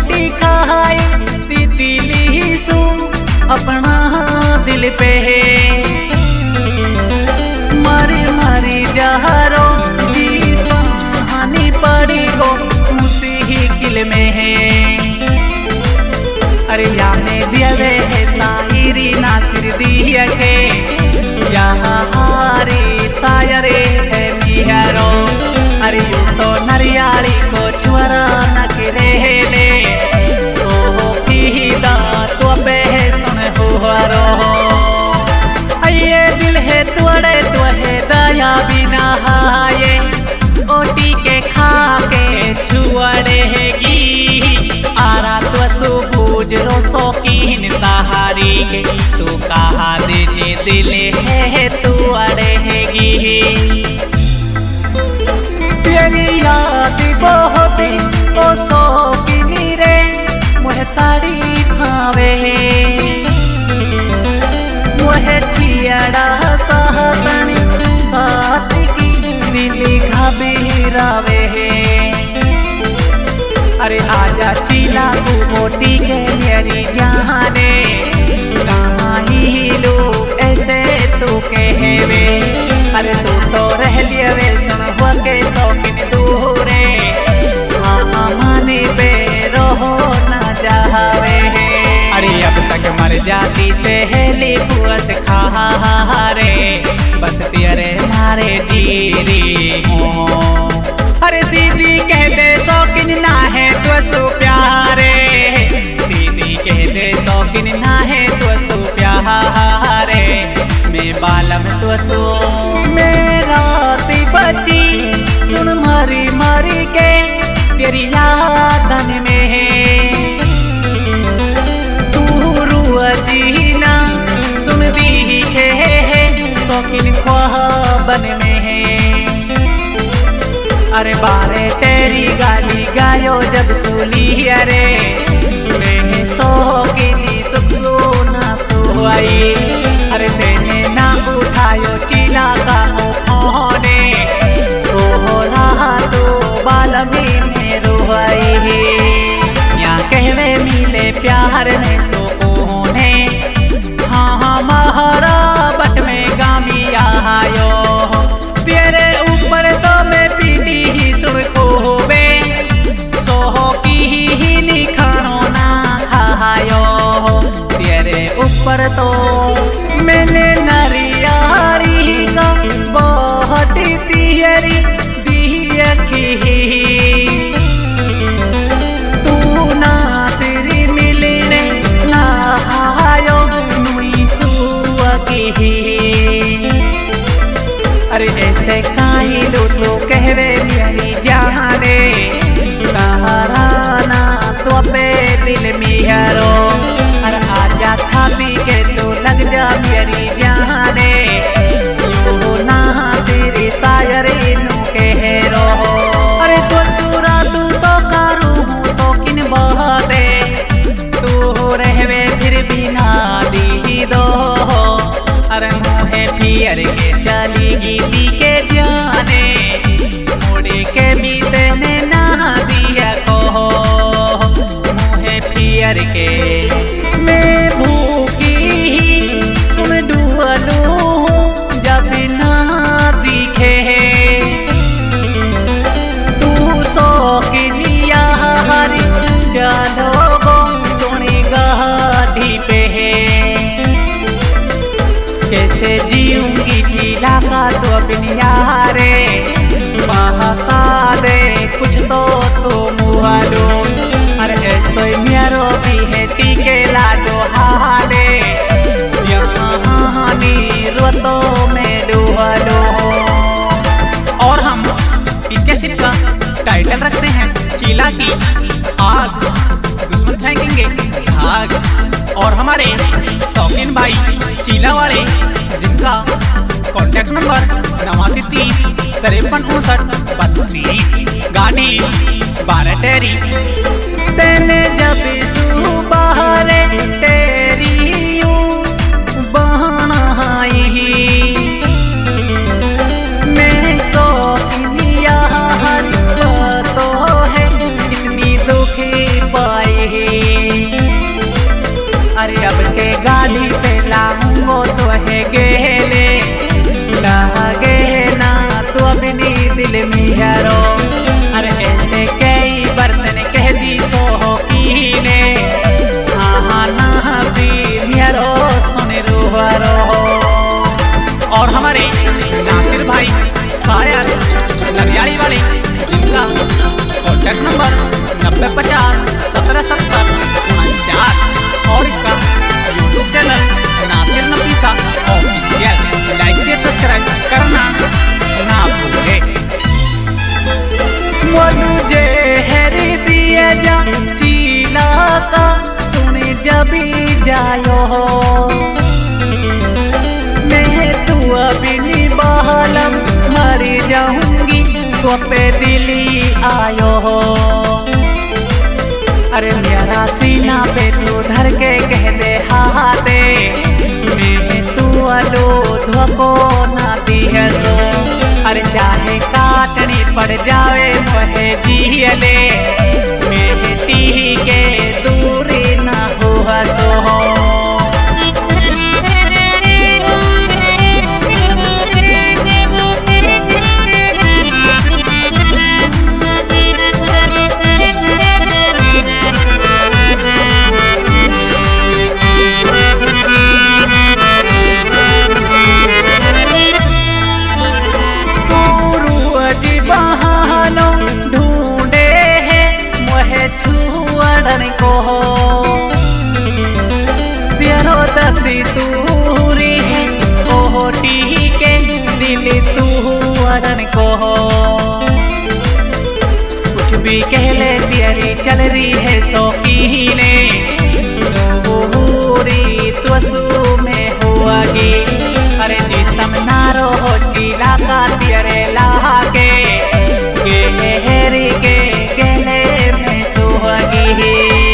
रोटी खाए तितली सू अपना दिल पे मारी मारी जहरो जी सहानी पड़ी गो उसी ही किल में है। अरे या में दियवे है साहिरी नासिर दिया के यहाँ हारी सायरे है मिहरो। अरे यू तो नरियाली को चुरा न गिरे ले ओ पीदा तो पे सुन हुआरो। ये दिल है तुअड़े तो है दया बिना हाये ओटी के खा के छुअड़ेगी आरा तो सुबूज रो शौकीन सहारी के तू कहा देने दिल है तू अड़ेगी। तेरी याद बहुत ओ शौकीनी रे मुझे तारीफ आवे मुझे चियड़ा सहतनी साथ की दिली घबीरावे। अरे आजा चीला तू मोटी के मेरी जाने कहीं लोग ऐसे तू कहवे। अरे तू तो रह लिया वे सुन हुआ के शौकीन दूरे हाँ माने पे रहो ना जावे। अरे अब तक मर जाती सहेली पुअस खारे बस तेरे मारे जीली हो। अरे सीधी कह दे शौकीन ना है तो सो प्यारे सीधी कह दे शौकीन ना है तो सो प्यारे मैं बालम तो सो मेरा बची सुन मारी मारी के तेरी यादन में तू रुआ जीना सुन दी है शौकीन ख्वाबन में है। अरे बारे तेरी गाली गायो जब सुली अरे मैं शौकीनी सुख सोना सोई। अरे तेने ना उठायो चिला का ओने तो रहा तो बालमी में रोई। या कहवे मिले प्यार ने सो कोने हाँ महारा बट में गामी आयो तेरे ऊपर तो मैं पीटी ही सुन को होवे सोहो की ही लिखानो ना खायो तेरे ऊपर तो मैंने नरियारी का बहुत तियरी दिया की तू ना सिरी मिलने ना आयो मुई सुआ की। अरे ऐसे काई लो तो कहवे मेरी जाने सहाराना तो पे दिल मिहरो। अरे आजा छापी के तो लग जा मेरी जाने यू ना तेरी सायरी नु कहरो। अरे तो सूरा तू तो कारू हूँ शौकीन बहते तू रहवे फिर भी ना दी दो। अरे मुहे फिर के चली गीती के जाने मोड़े के भी तेने ना दिया को मुहे फिर के मैं भूखी सुन डुअलू जब ना दिखे तू शौकीनिया हरी चलो सोनी गाड़ी पे कैसे जीऊंगी चीला का तो बिनिया रे बहता दे कुछ तो मुहालो। अरे ऐसे मेरो भी है टीके लाडो हाले यहाँ नीरतो में डुहलो। और हम इनके सिर का टाइटल रखते हैं चीला की आग दुश्मन फेंकेंगे झाग। और हमारे शौकीन भाई चीला वाले जिनका कॉन्टैक्ट नंबर 8953535932 गाड़ी 12 टेरी तेने जब सुबह रे तेरी बहनाई मैं शौकीनिया तो है इतनी दुखी पाई। कॉन्टैक्ट नंबर 9050177049 और इसका YouTube channel Nasir Nafisa official. Like से सब्सक्राइब करना ना भूले। मुझे हरी दिया जा चीला का सुने जबी जायो मैं तू अभी नहीं बहलम मर जाऊंगी तो पे दिली आयो हो। अरे मेरा सीना पे तू धर के कह दे हा दे मैं तू अलो धोको ना दी है तो। अरे चाहे काटनी पड़ जावे मोहे जियले मेहती के दूरी ना हो हसो। दसी तूरी है कोटी के दिल तू अड़न को कुछ भी कह ले तेरी चल रही है शौकीने पूरी त्वसु में हुआगी। अरे जिसम नारो हो चीला का तेरे लागे गहरी के गले में सुहागी।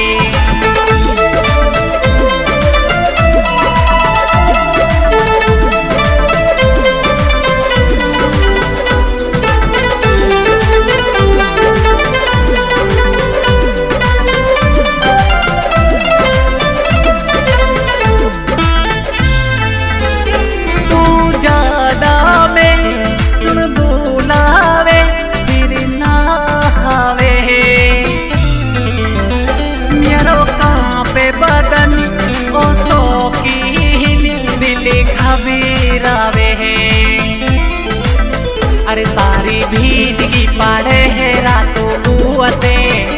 बदन ओ शौकीन दिल घबरावे है। अरे सारी भीतगी पड़े है रातों बुआते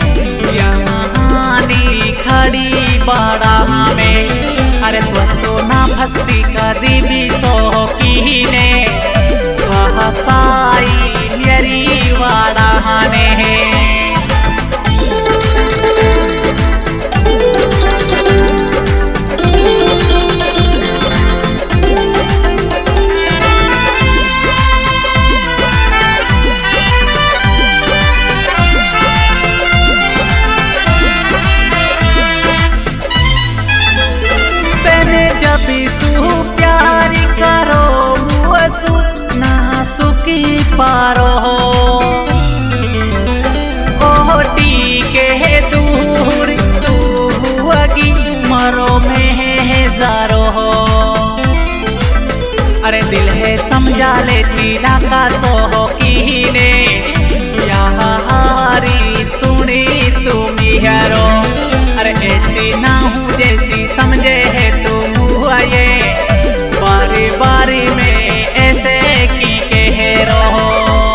यहानी खड़ी बड़ा में। अरे तो सोना भक्ति करी भी शौकीने वह साई मेरी वाड़ा ने है। प्यारी करो मुसु ना सुखी पारो ओटी के दूर तू हुआगी मरो में जारो। अरे दिल है समझा ले चीला का शौकीने यारी सुनी तुम यारो। अरे ऐसी ना हूँ जैसी समझे है तुम ये बारी बारी में ऐसे की कह रहो।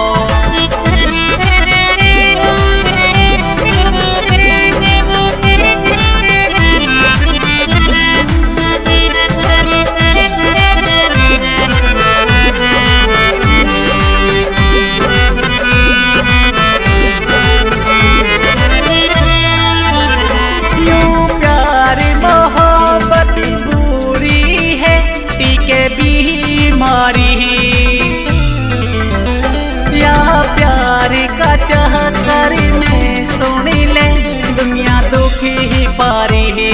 या प्यार का चक्कर में सुनी ले दुनिया दुखी ही पारी ही।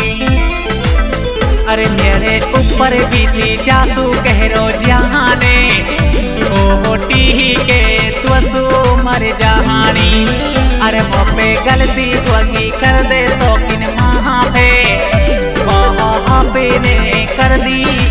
अरे मेरे ऊपर बीती जासू कह रो जहाने ओटी के त्वसु मर जहानी। अरे वो पे गलती वही कर दे शौकीन महा पे ने कर दी